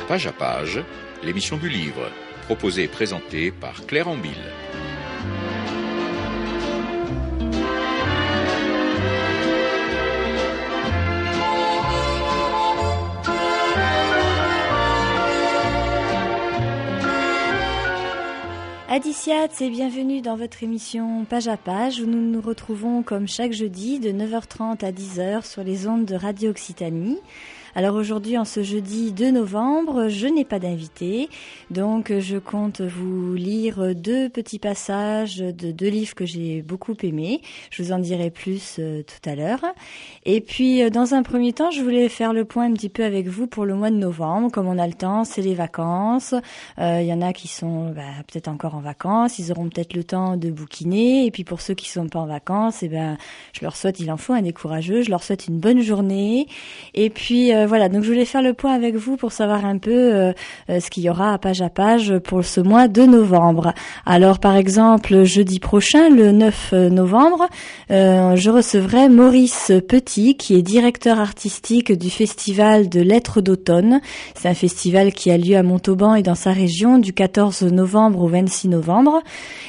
Page à Page, l'émission du livre, proposée et présentée par Claire Ambille. Adiciats et bienvenue dans votre émission Page à Page où nous nous retrouvons comme chaque jeudi de 9h30 à 10h sur les ondes de Radio Occitanie. Alors aujourd'hui, en ce jeudi 2 novembre, je n'ai pas d'invité, donc je compte vous lire deux petits passages de deux livres que j'ai beaucoup aimés. Je vous en dirai plus tout à l'heure. Et puis, dans un premier temps, je voulais faire le point un petit peu avec vous pour le mois de novembre. Comme on a le temps, c'est les vacances. Il y en a qui sont peut-être encore en vacances, ils auront peut-être le temps de bouquiner. Et puis pour ceux qui sont pas en vacances, je leur souhaite, il en faut des courageux, je leur souhaite une bonne journée. Et puis voilà, donc je voulais faire le point avec vous pour savoir un peu ce qu'il y aura à Page pour ce mois de novembre. Alors par exemple, jeudi prochain, le 9 novembre, je recevrai Maurice Petit, qui est directeur artistique du festival de lettres d'automne. C'est un festival qui a lieu à Montauban et dans sa région du 14 novembre au 26 novembre.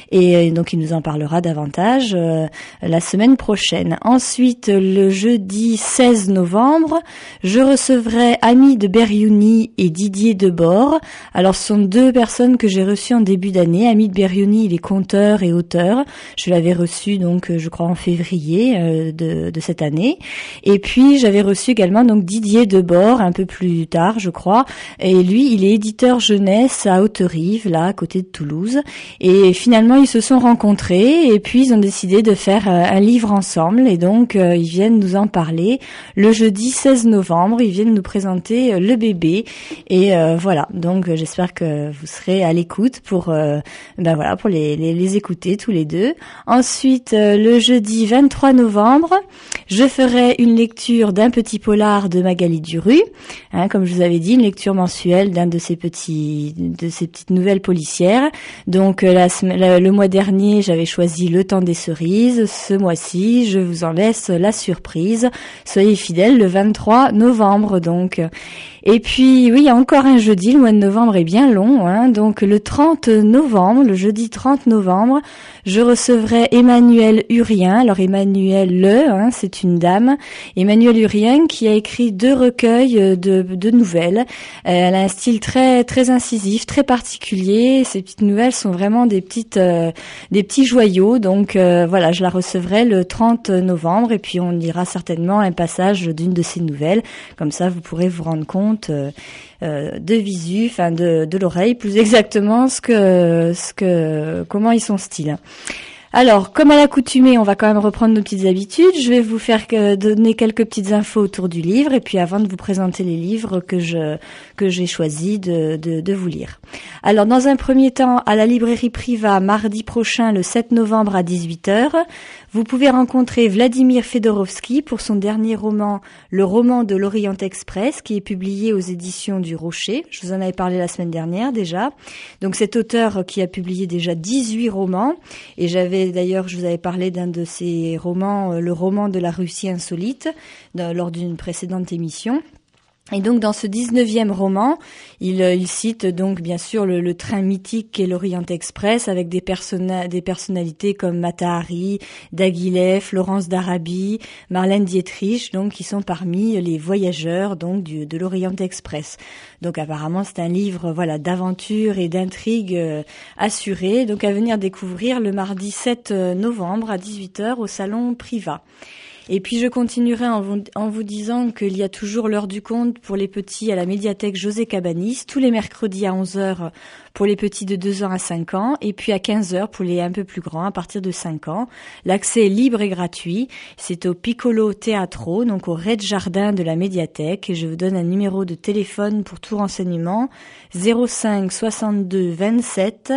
Et donc il nous en parlera davantage la semaine prochaine. Ensuite, le jeudi 16 novembre, je recevrai Hamid Beriouni et Didier Debord. Alors ce sont deux personnes que j'ai reçues en début d'année. Hamid Beriouni, il est conteur et auteur. Je l'avais reçu donc je crois en février de cette année. Et puis j'avais reçu également donc Didier Debord un peu plus tard je crois. Et lui il est éditeur jeunesse à Haute-Rive, là à côté de Toulouse. Et finalement ils se sont rencontrés et puis ils ont décidé de faire un livre ensemble. Et donc ils viennent nous en parler le jeudi 16 novembre. Ils viennent nous présenter le bébé et voilà, donc j'espère que vous serez à l'écoute pour pour les écouter tous les deux. Ensuite, le jeudi 23 novembre, je ferai une lecture d'un petit polar de Magali Duru, comme je vous avais dit, une lecture mensuelle de ces petites nouvelles policières. Donc le mois dernier, j'avais choisi Le Temps des cerises. Ce mois-ci, je vous en laisse la surprise. Soyez fidèles, le 23 novembre donc. Et puis, oui, il y a encore un jeudi, le mois de novembre est bien long, donc le 30 novembre, le jeudi 30 novembre, je recevrai Emmanuelle Urien. Alors Emmanuelle, c'est une dame, Emmanuelle Urien qui a écrit deux recueils de nouvelles. Elle a un style très très incisif, très particulier. Ces petites nouvelles sont vraiment des petits joyaux, donc voilà, je la recevrai le 30 novembre et puis on lira certainement un passage d'une de ces nouvelles. Comme ça, vous pourrez vous rendre compte de visu, de l'oreille, plus exactement comment est son style. Alors, comme à l'accoutumée, on va quand même reprendre nos petites habitudes. Je vais vous faire donner quelques petites infos autour du livre et puis avant de vous présenter les livres que j'ai choisi de vous lire. Alors, dans un premier temps, à la librairie Priva, mardi prochain, le 7 novembre à 18h, vous pouvez rencontrer Vladimir Fedorovski pour son dernier roman, Le roman de l'Orient Express, qui est publié aux éditions du Rocher. Je vous en avais parlé la semaine dernière déjà. Donc cet auteur qui a publié déjà 18 romans, et je vous avais parlé d'un de ses romans, Le roman de la Russie insolite, lors d'une précédente émission. Et donc dans ce 19e roman, il cite donc bien sûr le train mythique qu'est l'Orient Express avec des personnalités comme Mata Hari, Daguilev, Florence d'Arabie, Marlène Dietrich, donc qui sont parmi les voyageurs donc de l'Orient Express. Donc apparemment c'est un livre d'aventure et d'intrigue assurée, donc à venir découvrir le mardi 7 novembre à 18h au salon Priva. Et puis je continuerai en vous disant qu'il y a toujours l'heure du conte pour les petits à la médiathèque José Cabanis, tous les mercredis à 11h pour les petits de 2 ans à 5 ans, et puis à 15h pour les un peu plus grands à partir de 5 ans. L'accès est libre et gratuit. C'est au Piccolo Teatro, donc au rez-de-jardin de la médiathèque. Et je vous donne un numéro de téléphone pour tout renseignement, 05 62 27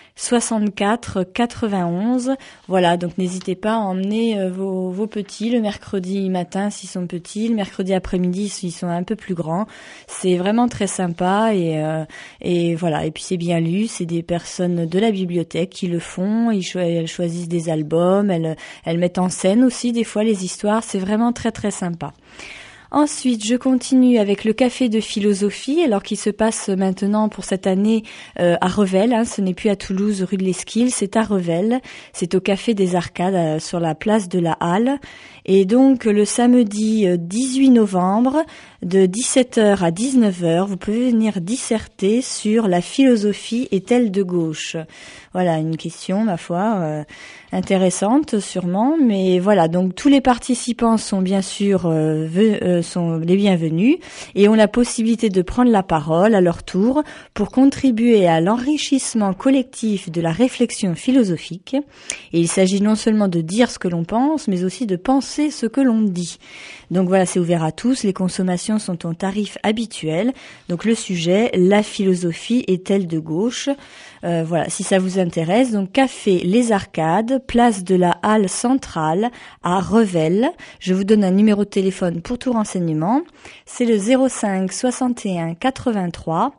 64 91. Voilà, donc n'hésitez pas à emmener vos petits le mercredi matin s'ils sont petits, le mercredi après-midi s'ils sont un peu plus grands. C'est vraiment très sympa et voilà. Et puis c'est bien lu, c'est des personnes de la bibliothèque qui le font. Elles choisissent des albums, elles mettent en scène aussi des fois les histoires. C'est vraiment très très sympa. Ensuite, je continue avec le café de philosophie, alors qui se passe maintenant pour cette année à Revel. Ce n'est plus à Toulouse, rue de l'Esquile, c'est à Revel. C'est au café des Arcades, sur la place de la Halle. Et donc, le samedi 18 novembre, de 17h à 19h, vous pouvez venir disserter sur la philosophie est-elle de gauche ? Voilà, une question, ma foi, intéressante sûrement. Mais voilà, donc tous les participants sont bien sûr sont les bienvenus et ont la possibilité de prendre la parole à leur tour pour contribuer à l'enrichissement collectif de la réflexion philosophique. Et il s'agit non seulement de dire ce que l'on pense, mais aussi de penser ce que l'on dit. Donc voilà, c'est ouvert à tous. Les consommations sont au tarif habituel. Donc le sujet, la philosophie est-elle de gauche ? Voilà, si ça vous intéresse. Donc café Les Arcades, place de la Halle centrale à Revel. Je vous donne un numéro de téléphone pour tout renseignement. C'est le 05 61 83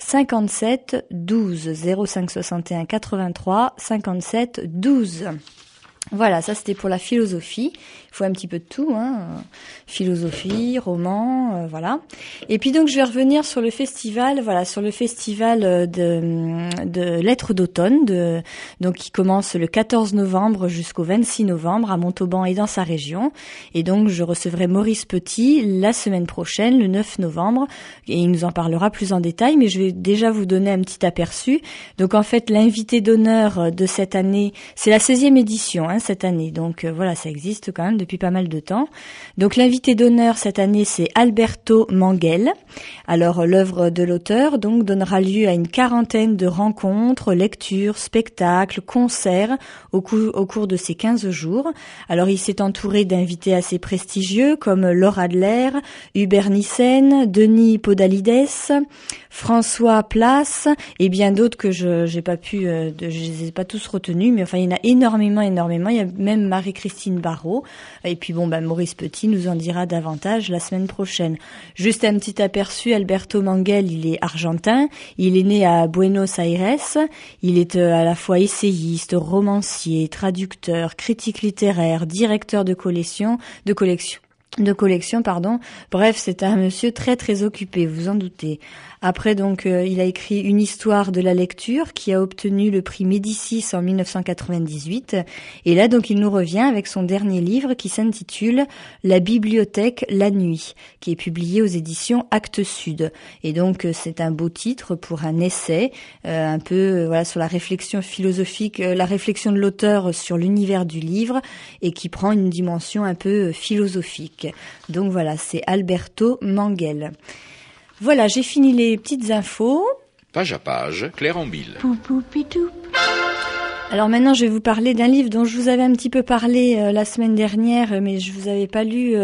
57 12. 05 61 83 57 12. Voilà, ça c'était pour la philosophie. Il faut un petit peu de tout, philosophie, roman, voilà. Et puis donc je vais revenir sur le festival, sur le festival de lettres d'automne, donc qui commence le 14 novembre jusqu'au 26 novembre à Montauban et dans sa région. Et donc je recevrai Maurice Petit la semaine prochaine, le 9 novembre, et il nous en parlera plus en détail. Mais je vais déjà vous donner un petit aperçu. Donc en fait, l'invité d'honneur de cette année, c'est la 16e édition. Cette année. Donc voilà, ça existe quand même depuis pas mal de temps. Donc l'invité d'honneur cette année, c'est Alberto Manguel. Alors l'œuvre de l'auteur donc donnera lieu à une quarantaine de rencontres, lectures, spectacles, concerts au cours de ces 15 jours. Alors il s'est entouré d'invités assez prestigieux comme Laure Adler, Hubert Nissen, Denis Podalides, François Place et bien d'autres que je les ai pas tous retenus, mais enfin il y en a énormément. Il y a même Marie-Christine Barrault. Et puis Maurice Petit nous en dira davantage la semaine prochaine. Juste un petit aperçu, Alberto Manguel, il est argentin. Il est né à Buenos Aires. Il est à la fois essayiste, romancier, traducteur, critique littéraire, directeur de collection. Bref, c'est un monsieur très très occupé, vous en doutez. Après donc, il a écrit une histoire de la lecture qui a obtenu le prix Médicis en 1998. Et là donc, il nous revient avec son dernier livre qui s'intitule La bibliothèque la nuit, qui est publié aux éditions Actes Sud. Et donc, c'est un beau titre pour un essai, un peu sur la réflexion philosophique, la réflexion de l'auteur sur l'univers du livre et qui prend une dimension un peu philosophique. Donc voilà, c'est Alberto Manguel. Voilà, j'ai fini les petites infos. Page à page, Claire Ambille. Alors maintenant, je vais vous parler d'un livre dont je vous avais un petit peu parlé la semaine dernière, mais je vous avais pas lu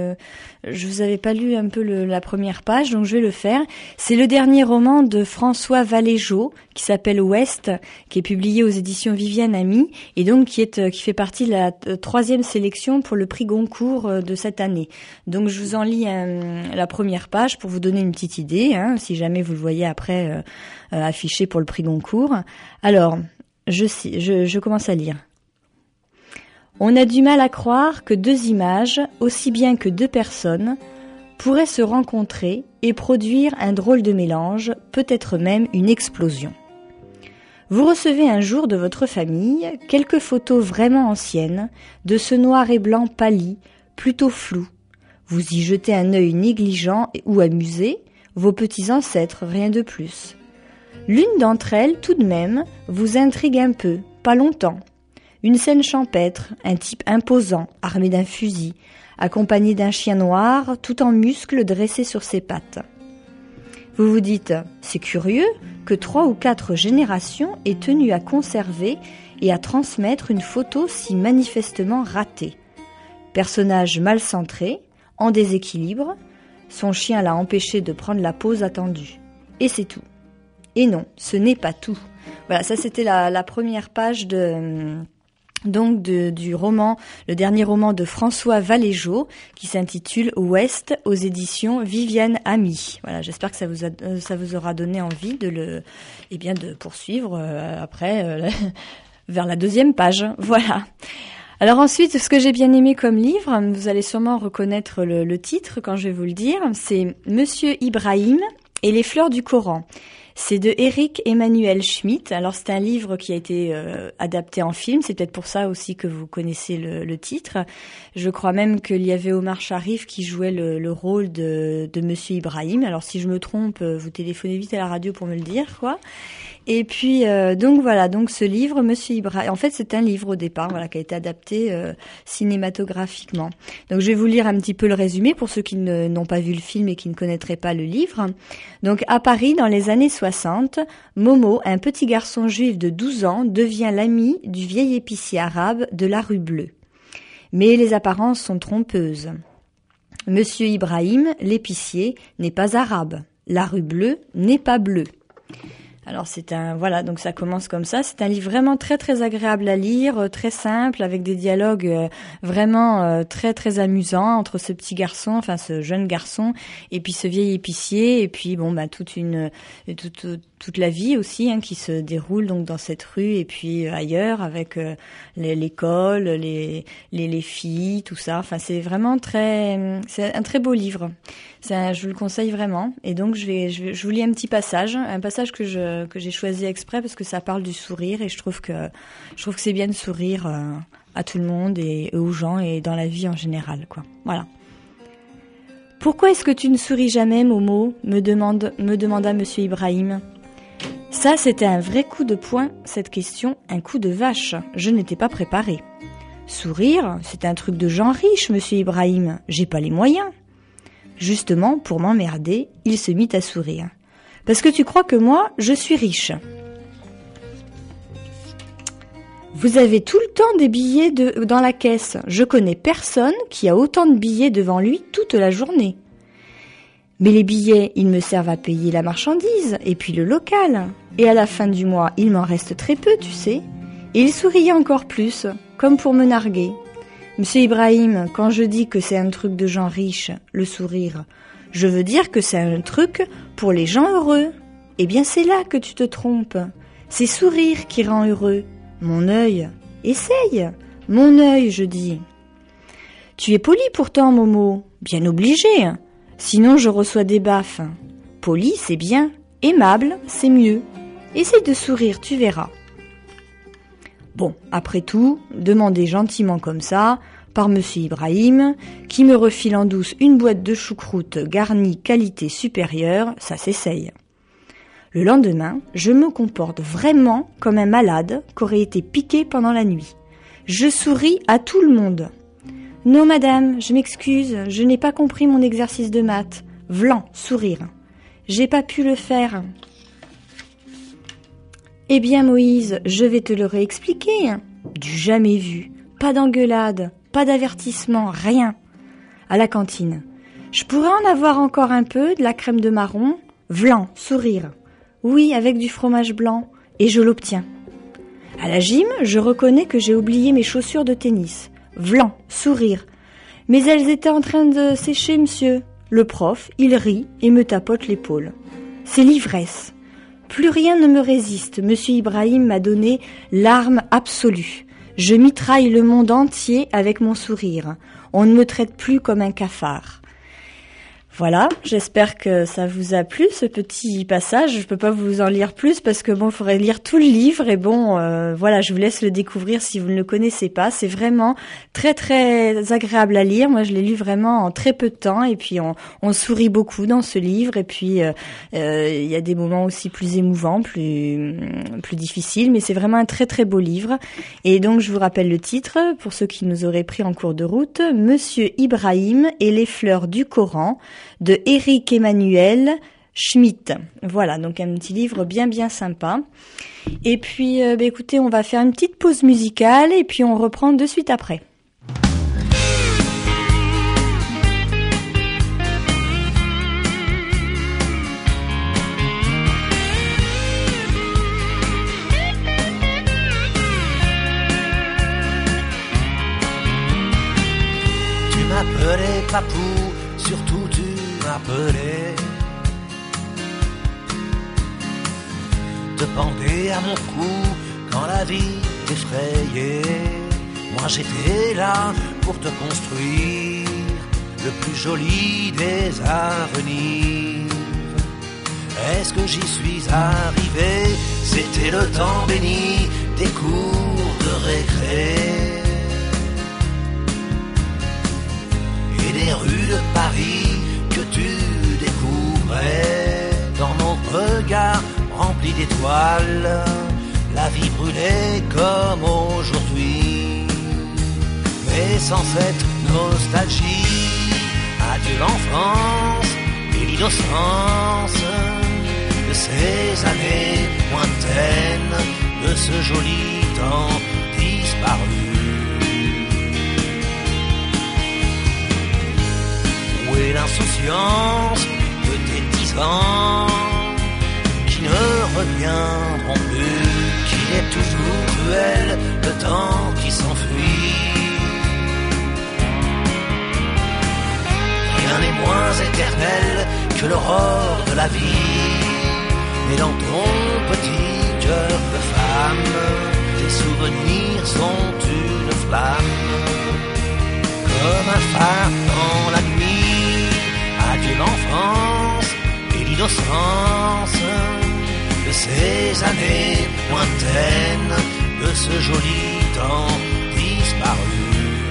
un peu la première page, donc je vais le faire. C'est le dernier roman de François Valéjot qui s'appelle Ouest, qui est publié aux éditions Viviane Ami et donc qui fait partie de la 3e sélection pour le prix Goncourt de cette année. Donc je vous en lis la première page pour vous donner une petite idée, si jamais vous le voyez après affiché pour le prix Goncourt. Alors, je commence à lire. On a du mal à croire que 2 images, aussi bien que 2 personnes, pourraient se rencontrer et produire un drôle de mélange, peut-être même une explosion. Vous recevez un jour de votre famille quelques photos vraiment anciennes de ce noir et blanc pâli, plutôt flou. Vous y jetez un œil négligent ou amusé, vos petits ancêtres, rien de plus. L'une d'entre elles, tout de même, vous intrigue un peu, pas longtemps. Une scène champêtre, un type imposant, armé d'un fusil, accompagné d'un chien noir, tout en muscles dressé sur ses pattes. Vous vous dites, c'est curieux que 3 ou 4 générations aient tenu à conserver et à transmettre une photo si manifestement ratée. Personnage mal centré, en déséquilibre, son chien l'a empêché de prendre la pose attendue. Et c'est tout. Et non, ce n'est pas tout. Voilà, ça c'était la première page du roman, le dernier roman de François Valéjot qui s'intitule Ouest aux éditions Viviane Ami. Voilà, j'espère que ça vous aura donné envie de poursuivre après vers la 2e page. Voilà. Alors ensuite, ce que j'ai bien aimé comme livre, vous allez sûrement reconnaître le titre quand je vais vous le dire, c'est Monsieur Ibrahim et les fleurs du Coran. C'est de Éric Emmanuel Schmitt. Alors c'est un livre qui a été adapté en film, c'est peut-être pour ça aussi que vous connaissez le titre. Je crois même qu'il y avait Omar Sharif qui jouait le rôle de Monsieur Ibrahim. Alors si je me trompe, vous téléphonez vite à la radio pour me le dire, quoi. Et puis donc voilà, donc ce livre, Monsieur Ibrahim, en fait c'est un livre au départ, voilà, qui a été adapté cinématographiquement. Donc je vais vous lire un petit peu le résumé pour ceux qui n'ont pas vu le film et qui ne connaîtraient pas le livre. Donc à Paris dans les années 60, Momo, un petit garçon juif de 12 ans, devient l'ami du vieil épicier arabe de la rue Bleue. Mais les apparences sont trompeuses. Monsieur Ibrahim, l'épicier, n'est pas arabe. La rue Bleue n'est pas bleue. Alors voilà, donc ça commence comme ça. C'est un livre vraiment très très agréable à lire, très simple, avec des dialogues vraiment très très amusants entre ce petit garçon, enfin ce jeune garçon, et puis ce vieil épicier, et puis bon toute la vie aussi qui se déroule donc dans cette rue et puis ailleurs avec l'école, les filles, tout ça. Enfin c'est vraiment c'est un très beau livre. Je vous le conseille vraiment. Et donc je vous lis un petit passage, que j'ai choisi exprès parce que ça parle du sourire et je trouve que c'est bien de sourire à tout le monde et aux gens et dans la vie en général, quoi. Voilà. Pourquoi est-ce que tu ne souris jamais, Momo ? me demanda Monsieur Ibrahim. Ça, c'était un vrai coup de poing, cette question, un coup de vache. Je n'étais pas préparée. Sourire, c'est un truc de gens riches, Monsieur Ibrahim. J'ai pas les moyens. Justement, pour m'emmerder, il se mit à sourire. Parce que tu crois que moi, je suis riche. Vous avez tout le temps des billets dans la caisse. Je connais personne qui a autant de billets devant lui toute la journée. Mais les billets, ils me servent à payer la marchandise et puis le local. Et à la fin du mois, il m'en reste très peu, tu sais. Et il souriait encore plus, comme pour me narguer. Monsieur Ibrahim, quand je dis que c'est un truc de gens riches, le sourire, je veux dire que c'est un truc pour les gens heureux. Eh bien, c'est là que tu te trompes. C'est sourire qui rend heureux. Mon œil, essaye. Mon œil, je dis. Tu es poli pourtant, Momo. Bien obligé. Sinon, je reçois des baffes. Poli, c'est bien. Aimable, c'est mieux. Essaye de sourire, tu verras. Bon, après tout, demandé gentiment comme ça, par Monsieur Ibrahim, qui me refile en douce une boîte de choucroute garnie qualité supérieure, ça s'essaye. Le lendemain, je me comporte vraiment comme un malade qu'aurait été piqué pendant la nuit. Je souris à tout le monde. Non, madame, je m'excuse, je n'ai pas compris mon exercice de maths. Vlan, sourire. J'ai pas pu le faire. Eh bien, Moïse, je vais te le réexpliquer. Du jamais vu. Pas d'engueulade, pas d'avertissement, rien. À la cantine. Je pourrais en avoir encore un peu, de la crème de marron. Vlan, sourire. Oui, avec du fromage blanc. Et je l'obtiens. À la gym, je reconnais que j'ai oublié mes chaussures de tennis. Vlan, sourire. Mais elles étaient en train de sécher, monsieur. Le prof, il rit et me tapote l'épaule. C'est l'ivresse. Plus rien ne me résiste. Monsieur Ibrahim m'a donné l'arme absolue. Je mitraille le monde entier avec mon sourire. On ne me traite plus comme un cafard. Voilà, j'espère que ça vous a plu, ce petit passage. Je peux pas vous en lire plus parce que bon, il faudrait lire tout le livre et bon, voilà, je vous laisse le découvrir si vous ne le connaissez pas. C'est vraiment très très agréable à lire. Moi, je l'ai lu vraiment en très peu de temps et puis on sourit beaucoup dans ce livre et puis il y a des moments aussi plus émouvants, plus difficiles, mais c'est vraiment un très très beau livre. Et donc, je vous rappelle le titre pour ceux qui nous auraient pris en cours de route, Monsieur Ibrahim et les fleurs du Coran, de Éric Emmanuel Schmitt. Voilà, donc un petit livre bien bien sympa. Et puis, écoutez, on va faire une petite pause musicale et puis on reprend de suite après. Tu m'appelais papou, surtout tu m'appelais. Te pendais à mon cou quand la vie t'effrayait. Moi j'étais là pour te construire le plus joli des avenirs. Est-ce que j'y suis arrivé? C'était le temps béni des cours de récré et des rues de Paris que tu découvrais. Dans mon regard rempli d'étoiles, la vie brûlait comme aujourd'hui. Mais sans cette nostalgie, adieu l'enfance et l'innocence de ces années lointaines, de ce joli temps disparu. Où est l'insouciance de tes 10 ans qui ne reviendront plus? Qui est toujours cruel, le temps qui s'enfuit? Rien n'est moins éternel que l'aurore de la vie. Mais dans ton petit cœur de femme, tes souvenirs sont une flamme, comme un phare dans la nuit. Adieu l'enfance et l'innocence de ces années lointaines, de ce joli temps disparu.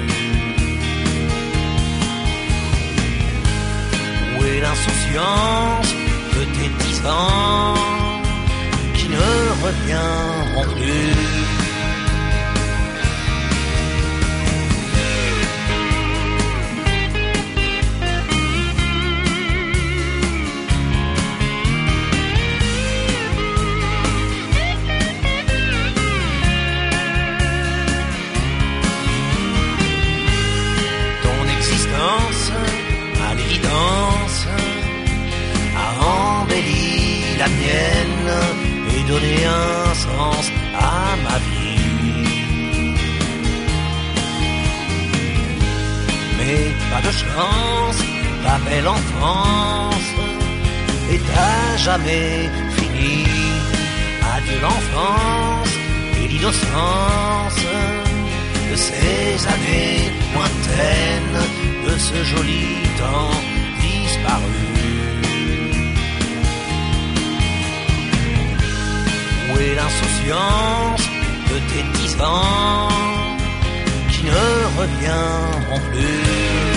Où est l'insouciance de tes 10 ans qui ne reviendront plus? À l'évidence, a embelli la mienne et donné un sens à ma vie. Mais pas de chance, ta belle enfance est à jamais finie. Adieu l'enfance et l'innocence de ces années lointaines, de ce joli temps disparu. Où est l'insouciance de tes 10 ans qui ne reviendront plus?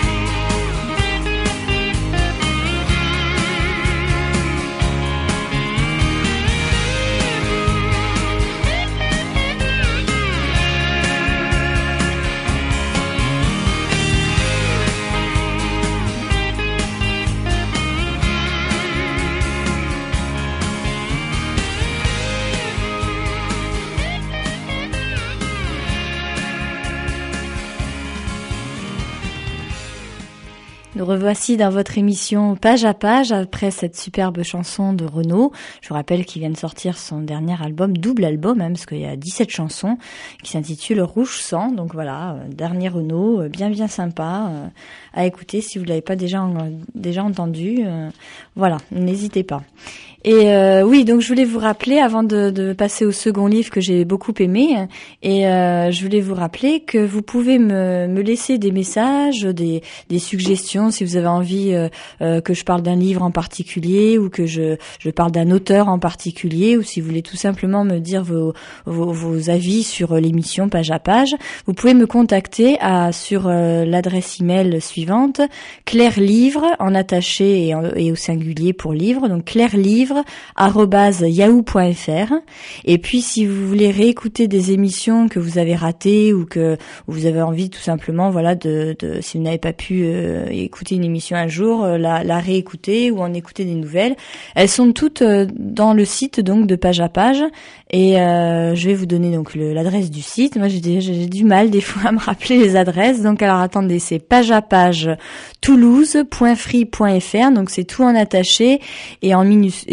Nous revoici dans votre émission Page à Page après cette superbe chanson de Renaud. Je vous rappelle qu'il vient de sortir son dernier album, double album même, parce qu'il y a 17 chansons, qui s'intitule Rouge Sang. Donc voilà, dernier Renaud, bien sympa à écouter si vous ne l'avez pas déjà entendu. Voilà, n'hésitez pas. Et oui, donc je voulais vous rappeler, avant de passer au second livre que j'ai beaucoup aimé, et je voulais vous rappeler que vous pouvez me laisser des messages, des suggestions, si vous avez envie que je parle d'un livre en particulier, ou que je parle d'un auteur en particulier, ou si vous voulez tout simplement me dire vos avis sur l'émission Page à Page. Vous pouvez me contacter sur l'adresse email suivante, clairelivre en attaché et au singulier pour livre, donc clairelivre@yahoo.fr. Et puis si vous voulez réécouter des émissions que vous avez ratées, ou que vous avez envie tout simplement, voilà, si vous n'avez pas pu écouter une émission un jour, la réécouter ou en écouter des nouvelles, elles sont toutes dans le site donc de Page à Page. Et je vais vous donner donc l'adresse du site. Moi j'ai du mal des fois à me rappeler les adresses, donc alors attendez, c'est pageapage toulouse.free.fr, donc c'est tout en attaché et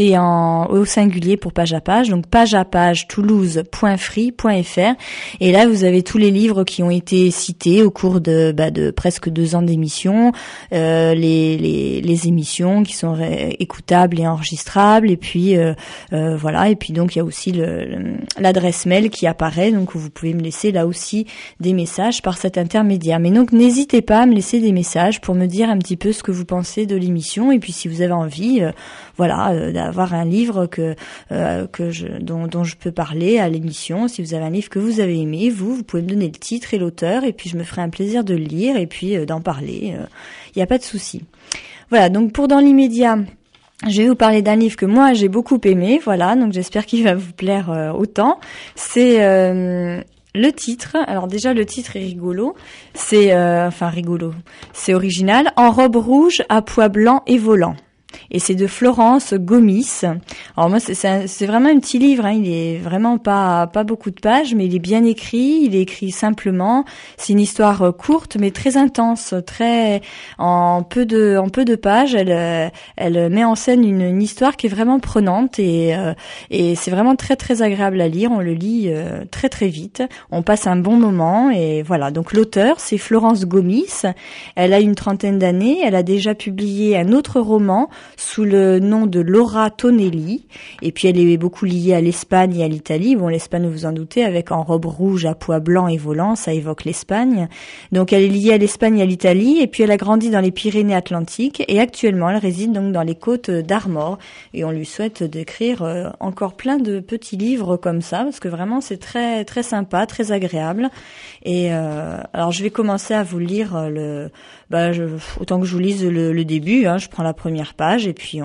et au singulier pour page à page, donc pageapage-toulouse.free.fr. Et là, vous avez tous les livres qui ont été cités au cours de presque 2 ans d'émission, les émissions qui sont écoutables et enregistrables, et puis voilà. Et puis donc il y a aussi l'adresse mail qui apparaît, donc vous pouvez me laisser là aussi des messages par cet intermédiaire. Mais donc n'hésitez pas à me laisser des messages pour me dire un petit peu ce que vous pensez de l'émission, et puis si vous avez envie, d'avoir un livre dont je peux parler à l'émission. Si vous avez un livre que vous avez aimé, vous pouvez me donner le titre et l'auteur, et puis je me ferai un plaisir de le lire et puis d'en parler. Il n'y a pas de souci. Voilà, donc pour dans l'immédiat, je vais vous parler d'un livre que moi j'ai beaucoup aimé, voilà, donc j'espère qu'il va vous plaire autant. C'est le titre. Alors déjà le titre est rigolo, c'est original. En robe rouge à pois blancs et volants. Et c'est de Florence Gomis. Alors moi c'est vraiment un petit livre, il est vraiment pas beaucoup de pages, mais il est bien écrit, il est écrit simplement. C'est une histoire courte mais très intense, en peu de pages, elle met en scène une histoire qui est vraiment prenante, et c'est vraiment très très agréable à lire. On le lit très très vite, on passe un bon moment, et voilà. Donc l'auteur, c'est Florence Gomis. Elle a une 30aine d'années, elle a déjà publié un autre roman sous le nom de Laura Tonelli, et puis elle est beaucoup liée à l'Espagne et à l'Italie. Bon, l'Espagne, vous vous en doutez, avec En robe rouge à pois blancs et volants, ça évoque l'Espagne. Donc elle est liée à l'Espagne et à l'Italie, et puis elle a grandi dans les Pyrénées-Atlantiques, et actuellement elle réside donc dans les côtes d'Armor, et on lui souhaite d'écrire encore plein de petits livres comme ça, parce que vraiment c'est très très sympa, très agréable. Et alors je vais commencer à vous lire autant que je vous lise le début, je prends la première page, et puis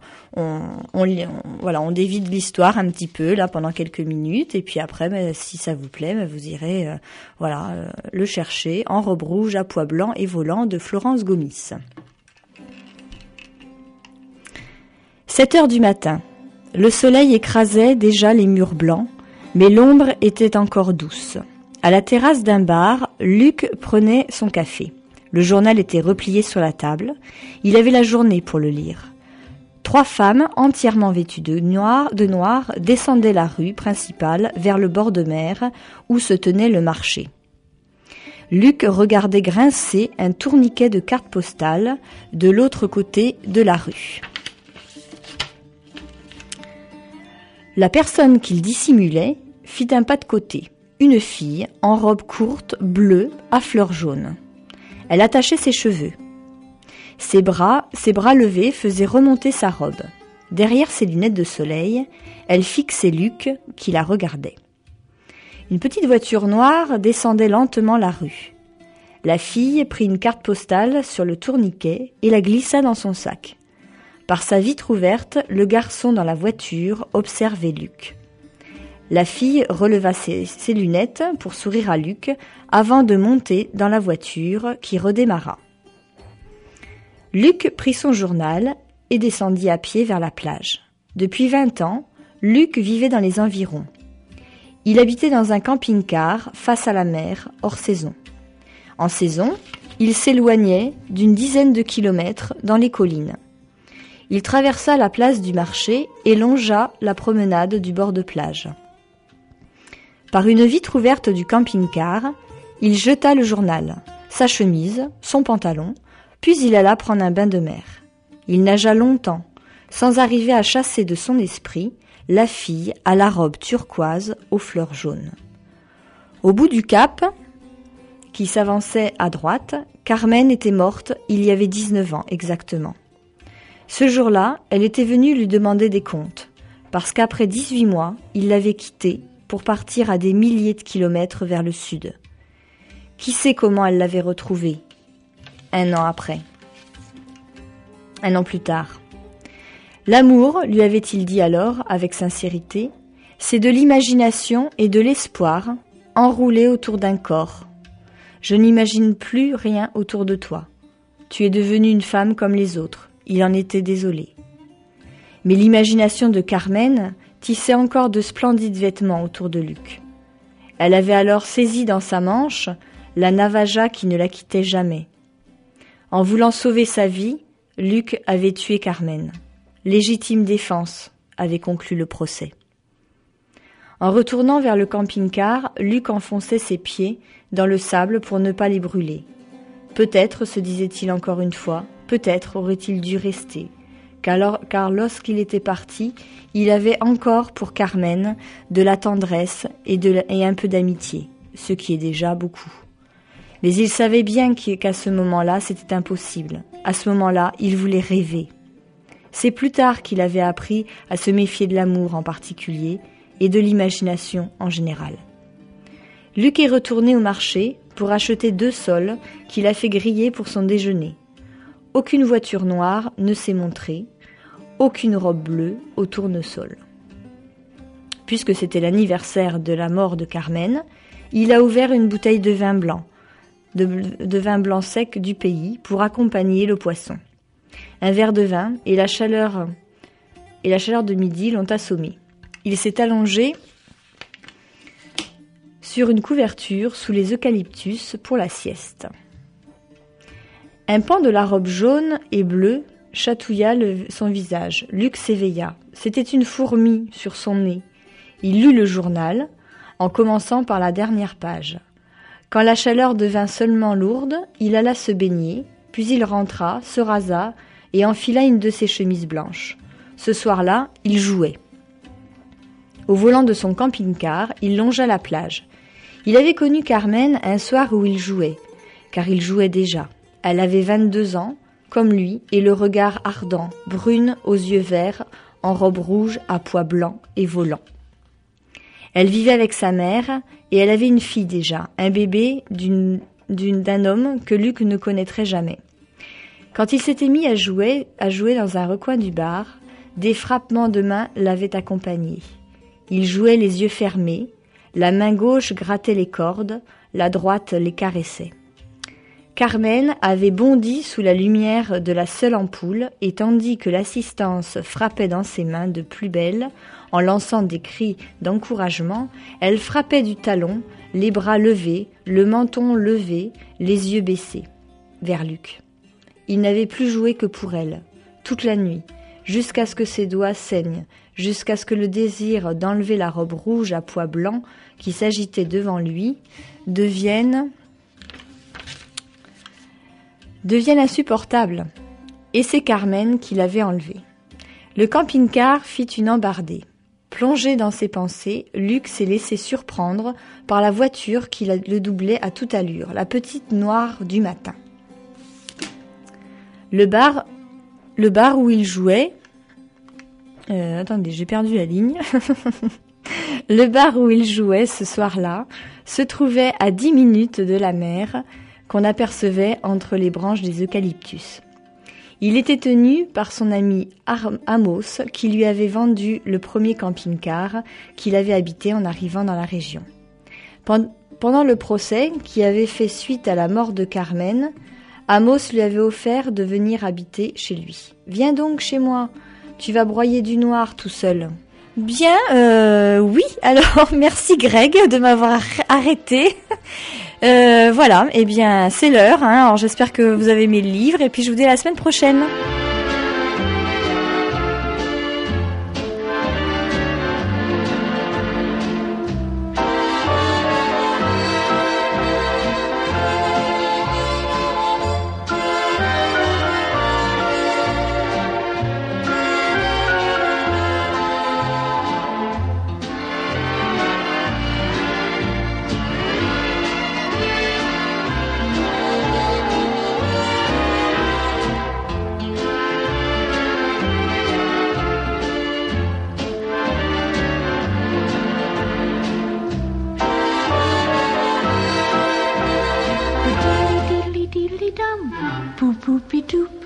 on dévide l'histoire un petit peu là pendant quelques minutes, et puis après, si ça vous plaît, vous irez le chercher. En robe rouge à pois blancs et volants de Florence Gomis. 7h du matin. Le soleil écrasait déjà les murs blancs, mais l'ombre était encore douce. À la terrasse d'un bar, Luc prenait son café. Le journal était replié sur la table. Il avait la journée pour le lire. 3 femmes, entièrement vêtues de noir, descendaient la rue principale vers le bord de mer où se tenait le marché. Luc regardait grincer un tourniquet de cartes postales de l'autre côté de la rue. La personne qu'il dissimulait fit un pas de côté. Une fille en robe courte bleue à fleurs jaunes. Elle attachait ses cheveux. Ses bras levés faisaient remonter sa robe. Derrière ses lunettes de soleil, elle fixait Luc qui la regardait. Une petite voiture noire descendait lentement la rue. La fille prit une carte postale sur le tourniquet et la glissa dans son sac. Par sa vitre ouverte, le garçon dans la voiture observait Luc. La fille releva ses lunettes pour sourire à Luc avant de monter dans la voiture qui redémarra. Luc prit son journal et descendit à pied vers la plage. Depuis 20 ans, Luc vivait dans les environs. Il habitait dans un camping-car face à la mer, hors saison. En saison, il s'éloignait d'une dizaine de kilomètres dans les collines. Il traversa la place du marché et longea la promenade du bord de plage. Par une vitre ouverte du camping-car, il jeta le journal, sa chemise, son pantalon, puis il alla prendre un bain de mer. Il nagea longtemps, sans arriver à chasser de son esprit la fille à la robe turquoise aux fleurs jaunes. Au bout du cap, qui s'avançait à droite, Carmen était morte il y avait 19 ans exactement. Ce jour-là, elle était venue lui demander des comptes, parce qu'après 18 mois, il l'avait quittée pour partir à des milliers de kilomètres vers le sud. Qui sait comment elle l'avait retrouvée 1 an après. 1 an plus tard. L'amour, lui avait-il dit alors, avec sincérité, c'est de l'imagination et de l'espoir enroulés autour d'un corps. Je n'imagine plus rien autour de toi. Tu es devenue une femme comme les autres. Il en était désolé. Mais l'imagination de Carmen tissait encore de splendides vêtements autour de Luc. Elle avait alors saisi dans sa manche la navaja qui ne la quittait jamais. En voulant sauver sa vie, Luc avait tué Carmen. Légitime défense, avait conclu le procès. En retournant vers le camping-car, Luc enfonçait ses pieds dans le sable pour ne pas les brûler. Peut-être, se disait-il encore une fois, peut-être aurait-il dû rester, car lorsqu'il était parti, il avait encore pour Carmen de la tendresse et un peu d'amitié, ce qui est déjà beaucoup. Mais il savait bien qu'à ce moment-là, c'était impossible. À ce moment-là, il voulait rêver. C'est plus tard qu'il avait appris à se méfier de l'amour en particulier et de l'imagination en général. Luc est retourné au marché pour acheter 2 sols qu'il a fait griller pour son déjeuner. Aucune voiture noire ne s'est montrée, aucune robe bleue au tournesol. Puisque c'était l'anniversaire de la mort de Carmen, il a ouvert une bouteille de vin blanc, de vin blanc sec du pays pour accompagner le poisson. Un verre de vin et la chaleur de midi l'ont assommé. Il s'est allongé sur une couverture sous les eucalyptus pour la sieste. Un pan de la robe jaune et bleue chatouilla son visage. Luc s'éveilla. C'était une fourmi sur son nez. Il lut le journal, en commençant par la dernière page. Quand la chaleur devint seulement lourde, il alla se baigner, puis il rentra, se rasa et enfila une de ses chemises blanches. Ce soir-là, il jouait. Au volant de son camping-car, il longea la plage. Il avait connu Carmen un soir où il jouait, car il jouait déjà. Elle avait 22 ans, comme lui, et le regard ardent, brune aux yeux verts, en robe rouge à pois blancs et volants. Elle vivait avec sa mère, et elle avait une fille déjà, un bébé d'un homme que Luc ne connaîtrait jamais. Quand il s'était mis à jouer dans un recoin du bar, des frappements de main l'avaient accompagné. Il jouait les yeux fermés, la main gauche grattait les cordes, la droite les caressait. Carmen avait bondi sous la lumière de la seule ampoule et tandis que l'assistance frappait dans ses mains de plus belle, en lançant des cris d'encouragement, elle frappait du talon, les bras levés, le menton levé, les yeux baissés, vers Luc. Il n'avait plus joué que pour elle, toute la nuit, jusqu'à ce que ses doigts saignent, jusqu'à ce que le désir d'enlever la robe rouge à pois blancs qui s'agitait devant lui devienne insupportable. Et c'est Carmen qui l'avait enlevé. Le camping-car fit une embardée. Plongé dans ses pensées, Luc s'est laissé surprendre par la voiture qui le doublait à toute allure, la petite noire du matin. Le bar où il jouait... attendez, j'ai perdu la ligne. Le bar où il jouait ce soir-là se trouvait à 10 minutes de la mer qu'on apercevait entre les branches des eucalyptus. Il était tenu par son ami Amos qui lui avait vendu le premier camping-car qu'il avait habité en arrivant dans la région. Pendant le procès qui avait fait suite à la mort de Carmen, Amos lui avait offert de venir habiter chez lui. « Viens donc chez moi, tu vas broyer du noir tout seul. » Bien, oui, alors merci Greg de m'avoir arrêté. Voilà, eh bien c'est l'heure, hein. Alors j'espère que vous avez aimé le livre et puis je vous dis à la semaine prochaine. Boop boopy doop.